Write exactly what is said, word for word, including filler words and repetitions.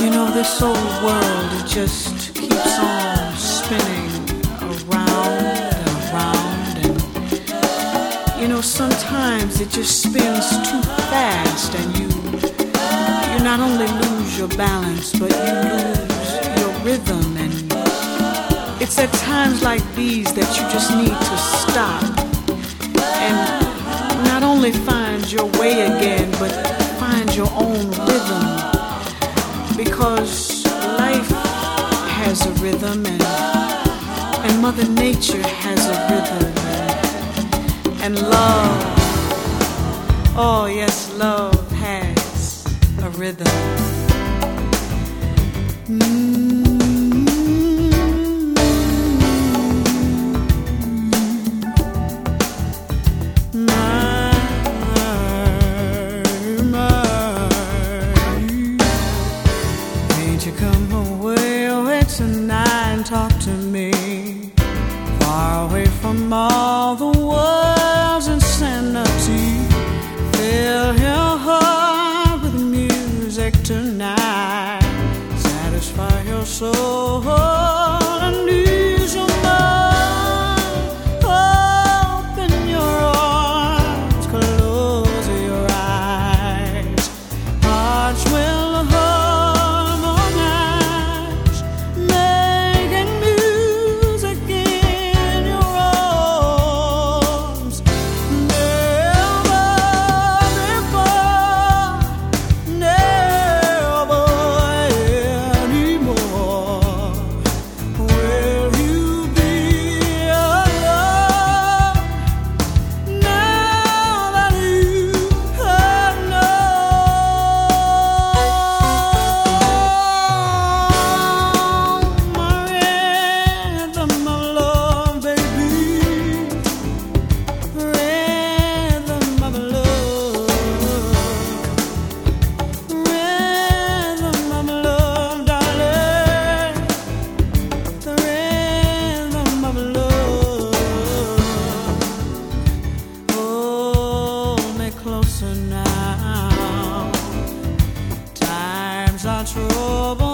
You know, this old world, it just keeps on spinning around and around. And, you know, sometimes it just spins too fast and you, you not only lose your balance, but you lose your rhythm. And it's at times like these that you just need to stop and not only find your way again, but find your own rhythm. Because life has a rhythm and, and Mother Nature has a rhythm. And, and love, oh yes, love has a rhythm. Mm. Talk to me, far away from all the world's insanity. Fill your heart with music tonight. Satisfy your soul and ease your mind. Open your arms, close your eyes. Hearts will harmonize. Closer now, times are troubled.